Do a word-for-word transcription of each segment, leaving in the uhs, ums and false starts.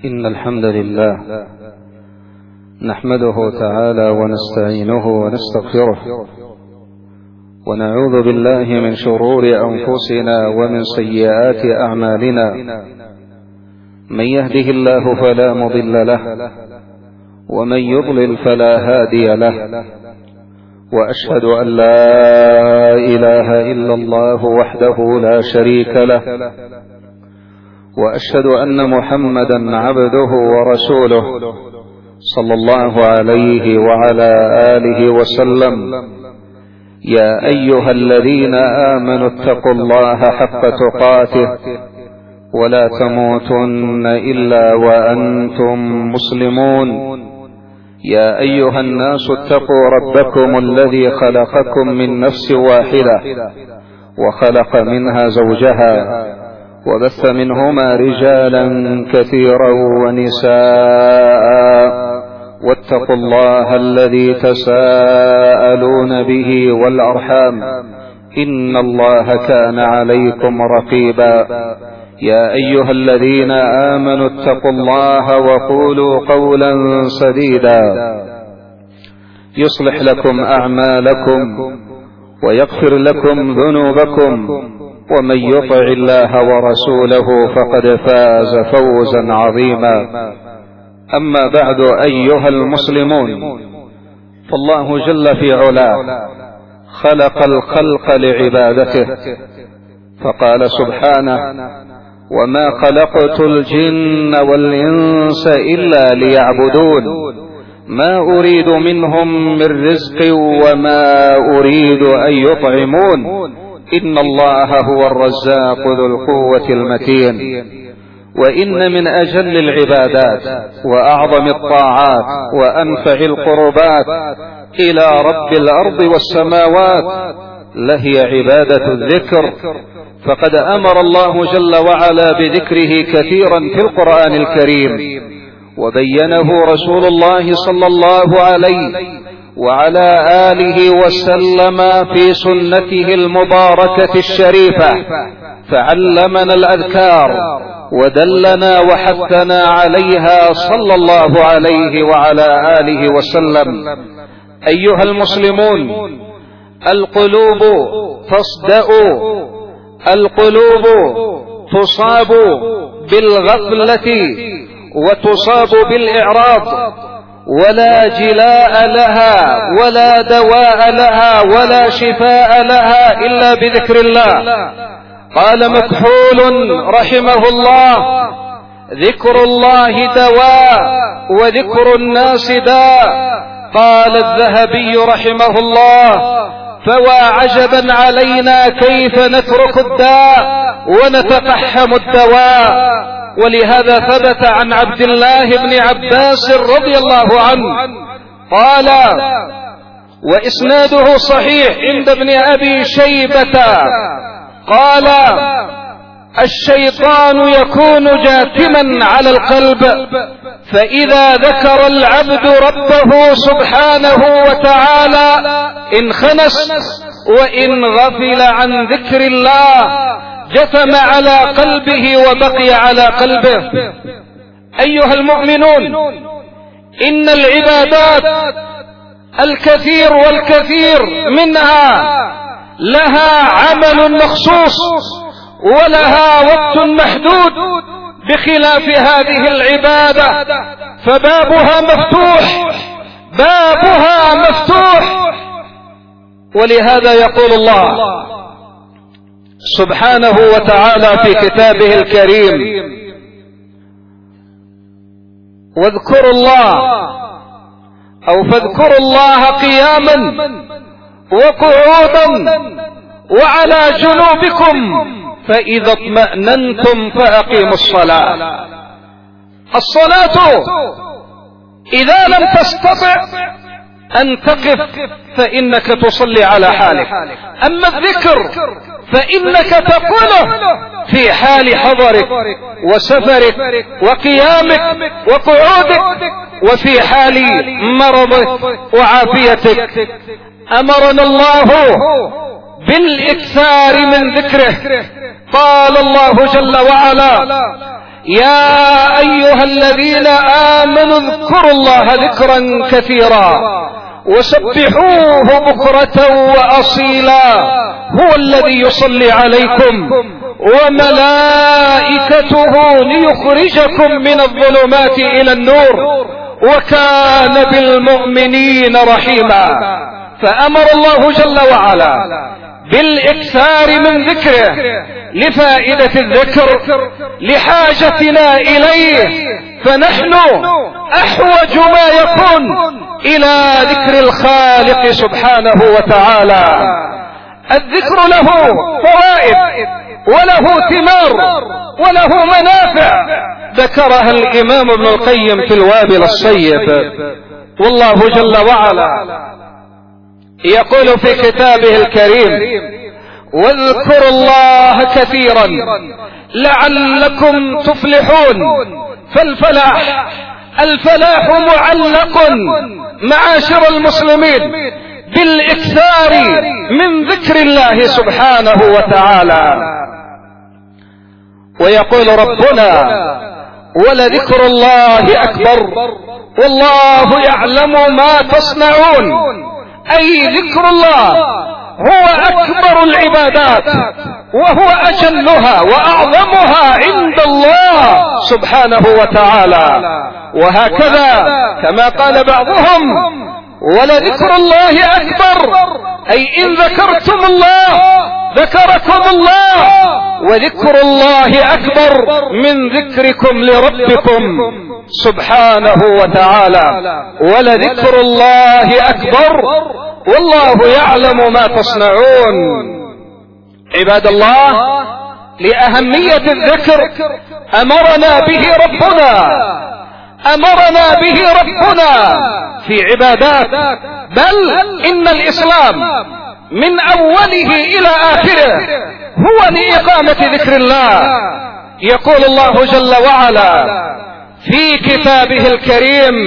إن الحمد لله نحمده تعالى ونستعينه ونستغفره ونعوذ بالله من شرور أنفسنا ومن سيئات أعمالنا. من يهده الله فلا مضل له ومن يضلل فلا هادي له، وأشهد أن لا إله إلا الله وحده لا شريك له، وأشهد أن محمدا عبده ورسوله صلى الله عليه وعلى آله وسلم. يا أيها الذين آمنوا اتقوا الله حق تقاته ولا تموتن إلا وأنتم مسلمون. يا أيها الناس اتقوا ربكم الذي خلقكم من نفس واحدة وخلق منها زوجها وبث منهما رجالا كثيرا ونساء، واتقوا الله الذي تساءلون به والأرحام إن الله كان عليكم رقيبا. يا أيها الذين آمنوا اتقوا الله وقولوا قولا سديدا يصلح لكم أعمالكم ويغفر لكم ذنوبكم، ومن يطع الله ورسوله فقد فاز فوزا عظيما. أما بعد أيها المسلمون، فالله جل في علاه خلق الخلق لعبادته، فقال سبحانه: وما خلقت الجن والإنس إلا ليعبدون ما أريد منهم من رزق وما أريد أن يطعمون إن الله هو الرزاق ذو القوة المتين. وإن من أجل العبادات وأعظم الطاعات وأنفع القربات إلى رب الأرض والسماوات لهي عبادة الذكر، فقد أمر الله جل وعلا بذكره كثيرا في القرآن الكريم، وبينه رسول الله صلى الله عليه وعلى آله وسلم في سنته المباركة الشريفة، فعلمنا الأذكار ودلنا وحثنا عليها صلى الله عليه وعلى آله وسلم. أيها المسلمون، القلوب تصدأ، القلوب تصاب بالغفلة وتصاب بالإعراض، ولا جلاء لها ولا دواء لها ولا شفاء لها إلا بذكر الله. قال مكحول رحمه الله: ذكر الله دواء وذكر الناس داء. قال الذهبي رحمه الله: فوا عجبا علينا كيف نترك الداء ونتقحم الدواء. ولهذا ثبت عن عبد الله بن عباس رضي الله عنه قال، وإسناده صحيح عند ابن أبي شيبة، قال: الشيطان يكون جاثما على القلب، فإذا ذكر العبد ربه سبحانه وتعالى انخنس، وإن غفل عن ذكر الله جثم على قلبه وبقي على قلبه. أيها المؤمنون، إن العبادات الكثير والكثير منها لها عمل مخصوص ولها وقت محدود، بخلاف هذه العبادة فبابها مفتوح، بابها مفتوح. ولهذا يقول الله سبحانه وتعالى في كتابه الكريم: واذكروا الله أو فاذكروا الله قياما وقعودا وعلى جنوبكم فإذا اطمأننتم فأقيموا الصلاة. الصلاة إذا لم تستطع أن تقف فإنك تصلي على حالك، أما الذكر فإنك تقوله في حال حضرك وسفرك وقيامك وقعودك وفي حال مرضك وعافيتك. أمرنا الله بالإكثار من ذكره. قال الله جل وعلا: يا أيها الذين آمنوا اذكروا الله ذكرا كثيرا وسبحوه بكرة وأصيلا هو الذي يصلي عليكم وملائكته ليخرجكم من الظلمات إلى النور وكان بالمؤمنين رحيما. فأمر الله جل وعلا بالإكثار من ذكره لفائدة الذكر لحاجتنا إليه، فنحن أحوج ما يكون إلى ذكر الخالق سبحانه وتعالى. الذكر له فوائد وله ثمار وله منافع ذكرها الإمام ابن القيم في الوابل الصيب. والله جل وعلا يقول في كتابه الكريم: واذكروا الله كثيرا لعلكم تفلحون. فالفلاح الفلاح معلق معاشر المسلمين بالإكثار من ذكر الله سبحانه وتعالى. ويقول ربنا: ولذكر الله أكبر والله يعلم ما تصنعون. أي ذكر الله هو أكبر العبادات وهو أجلها وأعظمها عند الله سبحانه وتعالى. وهكذا كما قال بعضهم: ولذكر الله أكبر، أي إن ذكرتم الله ذكركم الله، وذكر الله أكبر من ذكركم لربكم سبحانه وتعالى. ولذكر الله أكبر والله يعلم ما تصنعون. عباد الله، لأهمية الذكر أمرنا به ربنا أمرنا به ربنا في عبادات، بل إن الإسلام من أوله إلى آخره هو لإقامة ذكر الله. يقول الله جل وعلا في كتابه الكريم: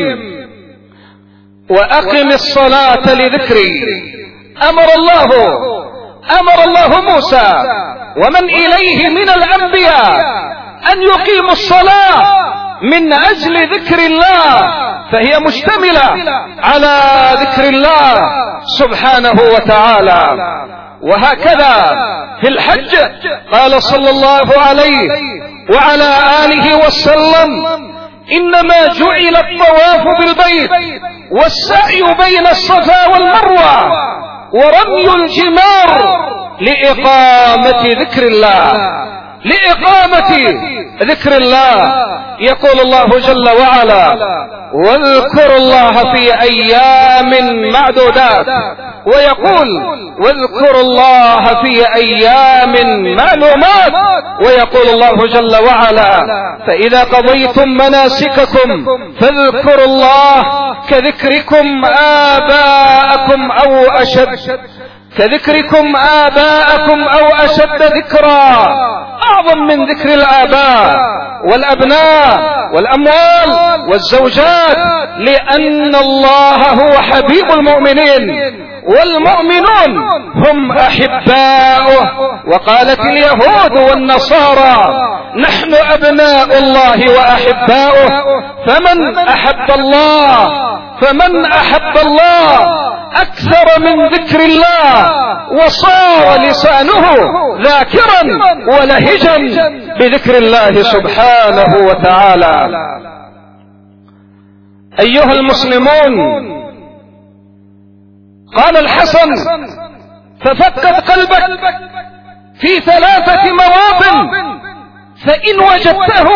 وأقم الصلاة لذكري. أمر الله أمر الله موسى ومن إليه من الأنبياء أن يقيموا الصلاة من أجل ذكر الله، فهي مشتملة على ذكر الله سبحانه وتعالى. وهكذا في الحج قال صلى الله عليه وعلى آله وسلم: إنما جعل الطواف بالبيت والسعي بين الصفا والمروة ورمي الجمار لإقامة ذكر الله لإقامة ذكر الله. يقول الله جل وعلا: واذكروا الله في أيام معدودات. ويقول: واذكروا الله في أيام معلومات. ويقول الله جل وعلا: فإذا قضيتم مناسككم فاذكروا الله كذكركم آباءكم أو أشد كذكركم آباءكم أو أشد ذكرا، أعظم من ذكر الآباء والأبناء والأموال والزوجات، لأن الله هو حبيب المؤمنين والمؤمنون هم أحباؤه. وقالت اليهود والنصارى: نحن أبناء الله وأحباؤه. فمن أحب الله فمن أحب الله أكثر من ذكر الله وصار لسانه ذاكرا ولهجا بذكر الله سبحانه وتعالى. أيها المسلمون، قال الحسن: ففكت قلبك في ثلاثة مواطن فإن وجدته،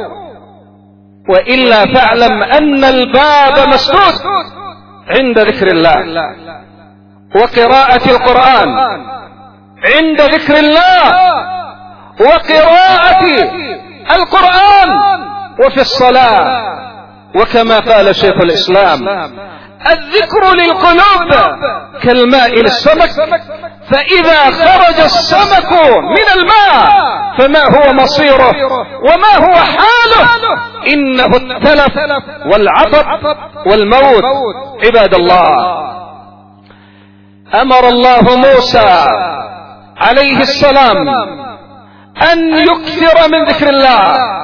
وإلا فاعلم أن الباب مسدود عند ذكر الله وقراءة القرآن، عند ذكر الله وقراءة القرآن وفي الصلاة. وكما قال شيخ الإسلام: الذكر للقلوب كالماء للسمك، فإذا خرج السمك من الماء فما هو مصيره وما هو حاله؟ إنه التلف والعطب والموت. عباد الله، أمر الله موسى عليه السلام أن يكثر من ذكر الله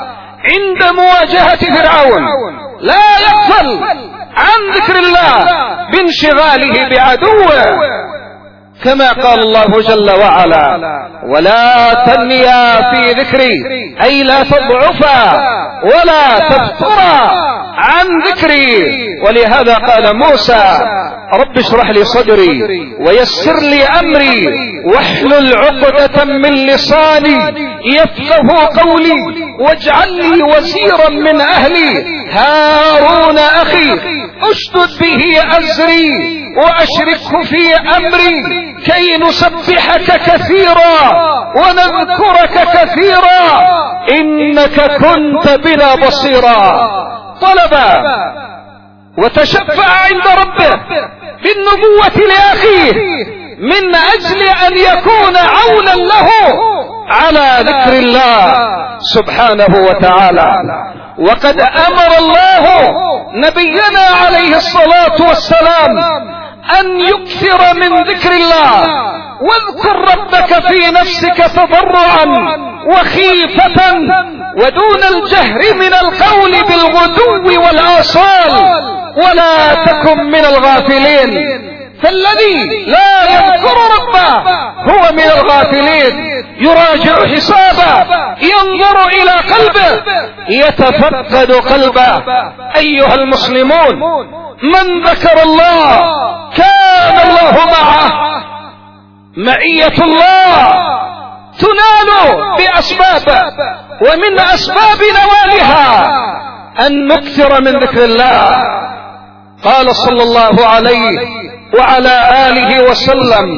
عند مواجهة فرعون لا يغفل عن ذكر الله بانشغاله بعدوه، كما قال الله جل وعلا: ولا تنيا في ذكري، أي لا تضعفا ولا تفترا عن ذكري. ولهذا قال موسى: رب اشرح لي صدري ويسر لي أمري واحلل عقدة من لساني يفقه قولي واجعل لي وزيرا من أهلي هارون أخي اشدد به أزري وأشركه في أمري كي نسبحك كثيرا ونذكرك كثيرا إنك كنت بنا بصيرا. طلب وتشفع عند ربه بالنبوة لأخيه من أجل أن يكون عونا له على ذكر الله سبحانه وتعالى. وقد أمر الله نبينا عليه الصلاة والسلام أن يكثر من ذكر الله: واذكر ربك في نفسك تضرعا وخيفة ودون الجهر من القول بالغدو والآصال ولا تكن من الغافلين. فالذي لا يذكر ربه هو من الغافلين، يراجع حسابه، ينظر إلى قلبه، يتفقد قلبه. أيها المسلمون، من ذكر الله كان الله معه. معية الله تنال بأسباب، ومن أسباب نوالها أن نكثر من ذكر الله. قال صلى الله عليه وعلى آله وسلم: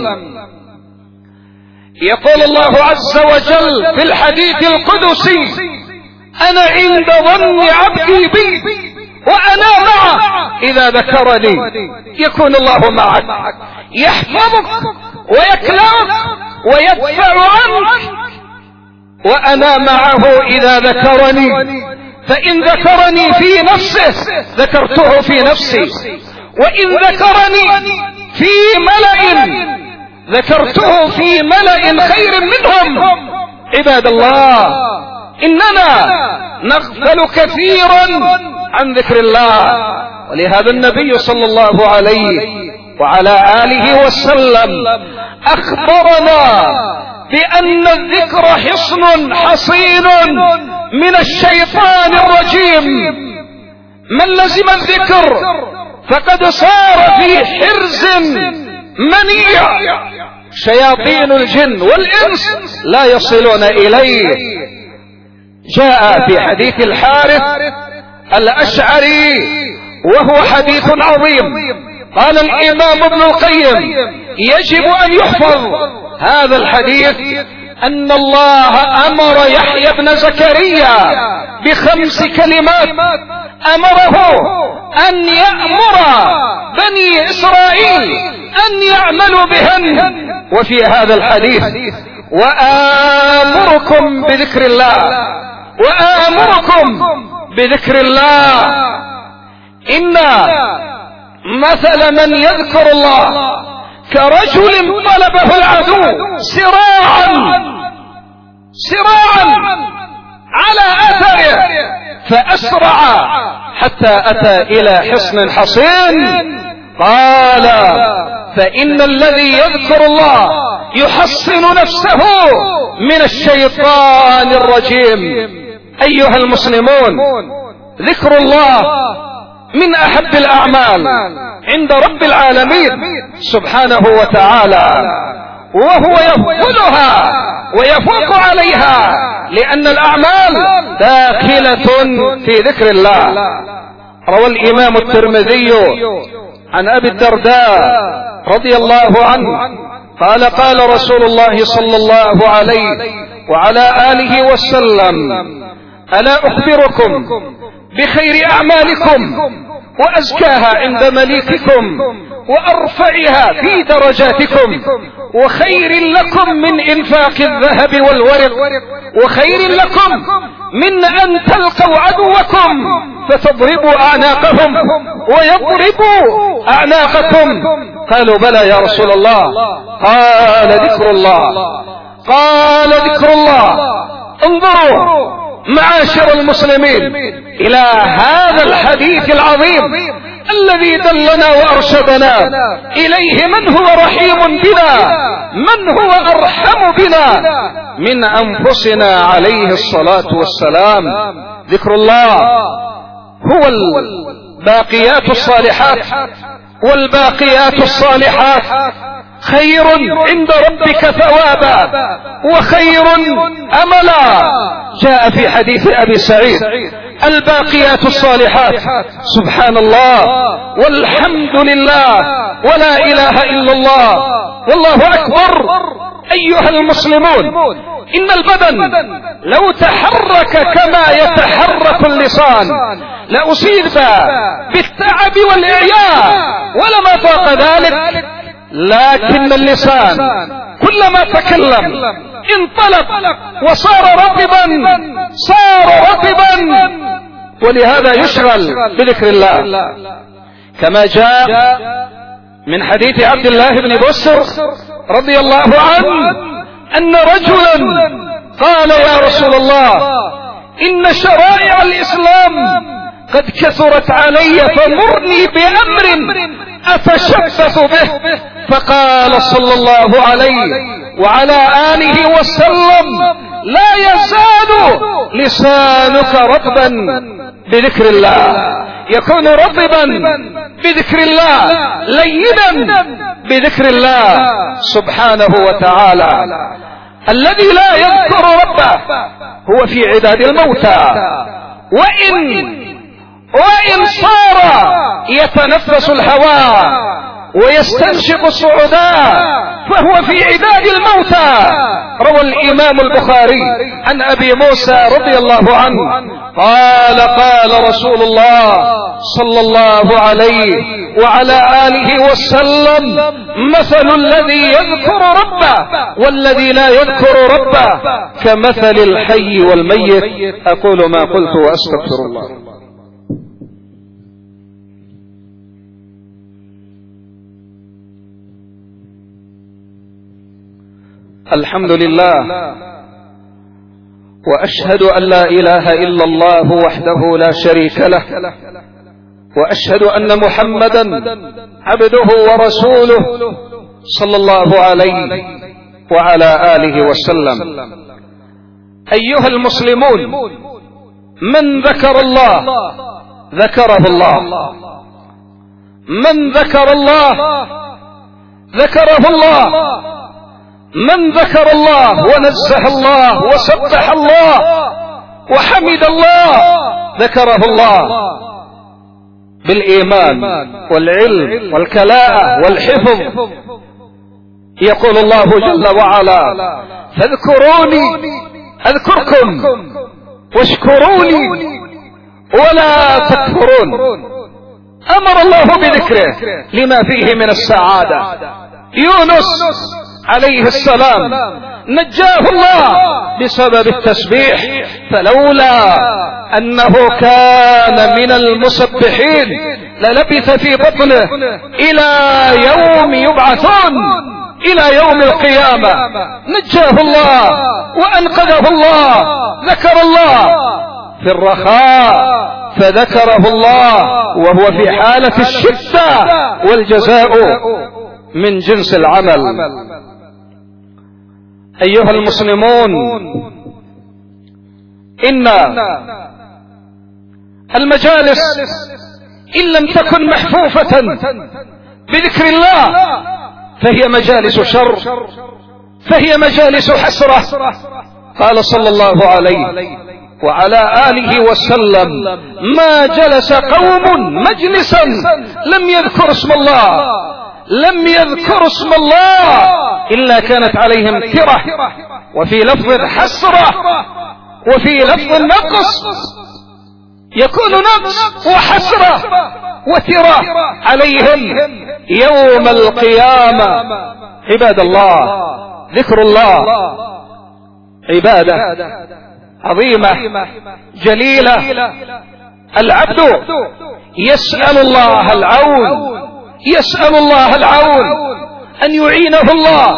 يقول الله عز وجل في الحديث القدسي: أنا عند ظن عبدي بي وأنا معه إذا ذكرني يكون الله معك، يحفظك ويكلمك ويدفع عنك. وأنا معه إذا ذكرني، فإن ذكرني في نفسه ذكرته في نفسي، وإن ذكرني في ملأ ذكرته في ملأ خير منهم. عباد الله، إننا نغفل كثيرا عن ذكر الله، ولهذا النبي صلى الله عليه وعلى آله وسلم أخبرنا بأن الذكر حصن حصين من الشيطان الرجيم. من لزم الذكر فقد صار في حرز منيع، شياطين الجن والإنس لا يصلون إليه. جاء في حديث الحارث الأشعري وهو حديث عظيم، قال الإمام ابن القيم: يجب أن يحفظ هذا الحديث أن الله أمر يحيى بن زكريا بخمس كلمات أمره أن يأمر بني إسرائيل أن يعملوا بهن. وفي هذا الحديث: وآمركم بذكر الله، وآمركم بذكر الله. إن مثل من يذكر الله كرجل طلبه العدو سراعا سراعا على أثره فأسرع حتى أتى إلى حصن حصين. قال: فإن الذي يذكر الله يحصن نفسه من الشيطان الرجيم. أيها المسلمون، ذكر الله من أحب الأعمال عند رب العالمين سبحانه وتعالى، وهو يفضلها ويفوق عليها، لأن الأعمال داخلة في ذكر الله. روى الإمام الترمذي عن أبي الدرداء رضي الله عنه قال: قال رسول الله صلى الله عليه وعلى آله وسلم: ألا أخبركم بخير أعمالكم وأزكاها عند مليككم وأرفعها في درجاتكم، وخير لكم من إنفاق الذهب والورق، وخير لكم من أن تلقوا عدوكم فتضربوا أعناقهم ويضربوا أعناقكم. قالوا: بلى يا رسول الله. قال: ذكر الله. قال: ذكر الله. انظروا معاشر المسلمين إلى هذا الحديث العظيم الذي دلنا وأرشدنا إليه من هو رحيم بنا، من هو أرحم بنا من أنفسنا عليه الصلاة والسلام. ذكر الله هو الباقيات الصالحات، والباقيات الصالحات خير عند ربك ثوابا وخير أملا. جاء في حديث أبي سعيد: الباقيات الصالحات سبحان الله والحمد لله ولا إله إلا الله والله أكبر. أيها المسلمون، إن البدن لو تحرك كما يتحرك اللسان لأصيب بالتعب والإعياء ولما فاق ذلك، لكن اللسان كلما تكلم انطلق وصار رطبا، صار رطبا، ولهذا يشغل بذكر الله. كما جاء من حديث عبد الله بن بسر رضي الله عنه أن رجلا قال: يا رسول الله، إن شرائع الإسلام قد كثرت علي فمرني بأمر أتشبث به. فقال صلى الله عليه وعلى آله وسلم: لا يزال لسانك رطبا بذكر الله. يكون رطبا بذكر الله، لينا بذكر الله سبحانه وتعالى. الذي لا يذكر ربه هو في عداد الموتى، وإن وإن صار يتنفس الهواء ويستنشق الصعداء فهو في عداد الموتى. روى الإمام البخاري عن أبي موسى رضي الله عنه قال: قال رسول الله صلى الله عليه وعلى آله وسلم: مثل الذي يذكر ربه والذي لا يذكر ربه كمثل الحي والميت. أقول ما قلت وأستغفر الله. الحمد لله، وأشهد أن لا إله إلا الله وحده لا شريك له، وأشهد أن محمدا عبده ورسوله صلى الله عليه وعلى آله وسلم. أيها المسلمون، من ذكر الله ذكره الله، من ذكر الله ذكره الله، من ذكر الله ونزه الله وسبح الله وحمد الله ذكره الله بالإيمان والعلم والكلاءة والحفظ. يقول الله جل وعلا: فاذكروني أذكركم واشكروني ولا تكفرون. أمر الله بذكره لما فيه من السعادة. يونس عليه السلام نجاه الله بسبب التسبيح، فلولا أنه كان من المسبحين للبث في بطنه إلى يوم يبعثون، إلى يوم القيامة. نجاه الله وأنقذه الله. ذكر الله في الرخاء فذكره الله وهو في حالة الشدة، والجزاء من جنس العمل. أيها المسلمون، إن المجالس إن لم تكن محفوفة بذكر الله فهي مجالس شر، فهي مجالس حسرة. قال صلى الله عليه وعلى آله وسلم: ما جلس قوم مجلسا لم يذكر اسم الله لم يذكر اسم الله إلا كانت عليهم ترة، وفي لفظ حسرة، وفي لفظ نقص. يكون نقص وحسرة وترة عليهم يوم القيامة. عباد الله، ذكر الله عبادة عظيمة جليلة. العبد يسأل الله العون، يسأل الله العون أن يعينه الله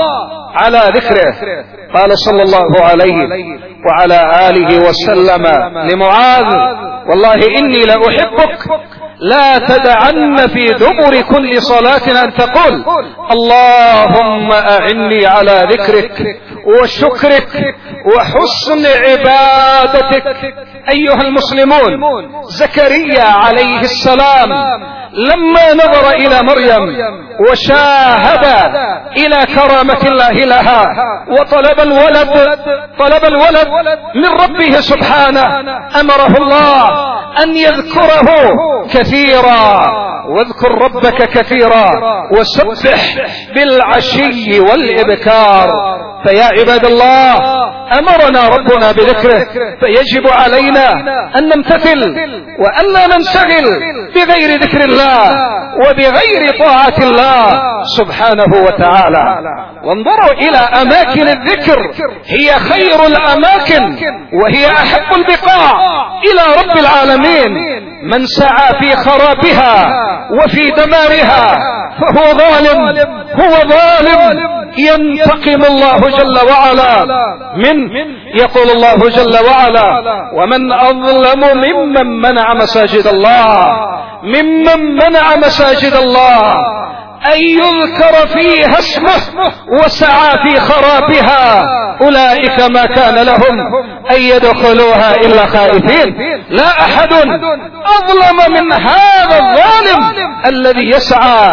على ذكره. قال صلى الله عليه وعلى آله وسلم لمعاذ: والله إني لأحبك، لا تدعن في دبر كل صلاة أن تقول: اللهم أعني على ذكرك وشكرك وحسن عبادتك. أيها المسلمون، زكريا عليه السلام لما نظر إلى مريم وشاهد إلى كرامة الله لها وطلب الولد طلب الولد من ربه سبحانه، أمره الله أن يذكره كثيرا: واذكر ربك كثيرا وسبح بالعشي والإبكار. فيا عباد الله، أمرنا ربنا بذكره، فيجب علينا أن نمتثل وأن لا ننشغل بغير ذكر الله وبغير طاعة الله سبحانه وتعالى. وانظروا إلى أماكن الذكر، هي خير الأماكن وهي أحب البقاع إلى رب العالمين. من سعى في خرابها وفي دمارها فهو ظالم، هو ظالم، ينتقم الله جل وعلا منه. يقول الله جل وعلا: ومن أظلم ممن منع مساجد الله ممن منع مساجد الله أن يذكر فيها اسمه وسعى في خرابها، أولئك ما كان لهم أن يدخلوها إلا خائفين. لا أحد أظلم من هذا الظالم الذي يسعى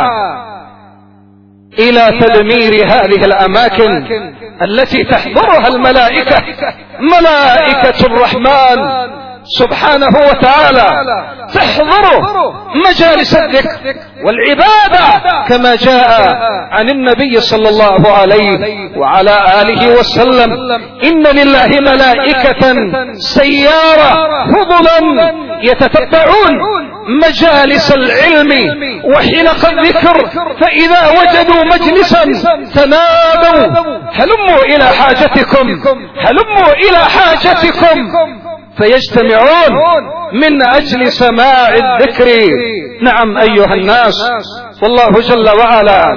إلى تدمير هذه الأماكن التي تحضرها الملائكة، ملائكة الرحمن سبحانه وتعالى، تحضر مجالس الذكر والعبادة كما جاء عن النبي صلى الله عليه وعلى آله وسلم: إن لله ملائكة سيارة فضلا يتتبعون مجالس العلم وحلق الذكر، فإذا وجدوا مجلسا تنادوا: هلموا إلى حاجتكم، هلموا إلى حاجتكم، فيجتمعون من أجل سماع الذكر. نعم أيها الناس، والله جل وعلا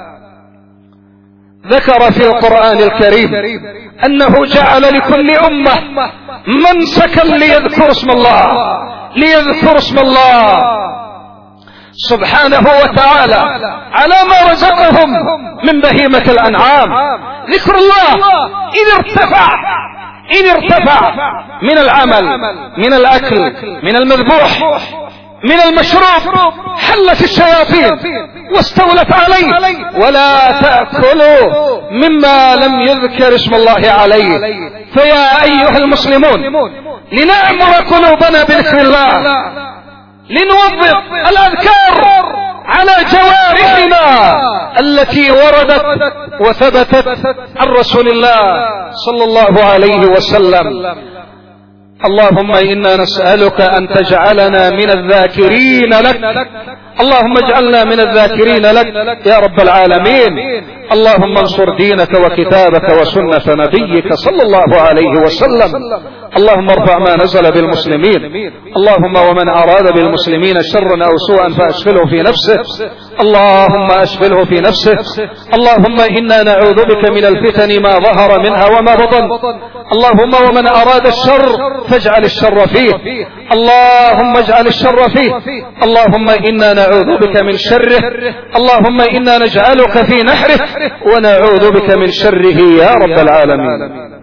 ذكر في القرآن الكريم أنه جعل لكل أمة منسكا ليذكر اسم الله ليذكر اسم الله سبحانه وتعالى على ما رزقهم من بهيمة الأنعام. ذكر الله إذ ارتفع إن ارتفع من العمل، من الأكل، من المذبوح، من المشروب، حلت الشياطين واستولت عليه. ولا تأكلوا مما لم يذكر اسم الله عليه. فيا أيها المسلمون، لنعمر قلوبنا بذكر الله، لنوظف الأذكار على جوارحنا التي وردت وثبتت عن رسول الله صلى الله عليه وسلم. اللهم إنا نسألك أن تجعلنا من الذاكرين لك، اللهم اجعلنا من الذاكرين لك يا رب العالمين. اللهم انصر دينك وكتابك وسنة نبيك صلى الله عليه وسلم. اللهم ارفع ما نزل بالمسلمين، اللهم ومن أراد بالمسلمين شرا أو سوءا فأشغله في نفسه، اللهم أشغله في نفسه. اللهم إنا نعوذ بك من الفتن ما ظهر منها وما بطن. اللهم ومن أراد الشر فاجعل الشر فيه، اللهم اجعل الشر فيه. اللهم إنا نعوذ بك من شره، اللهم إنا نجعلك في نحره ونعوذ بك من شره يا رب العالمين.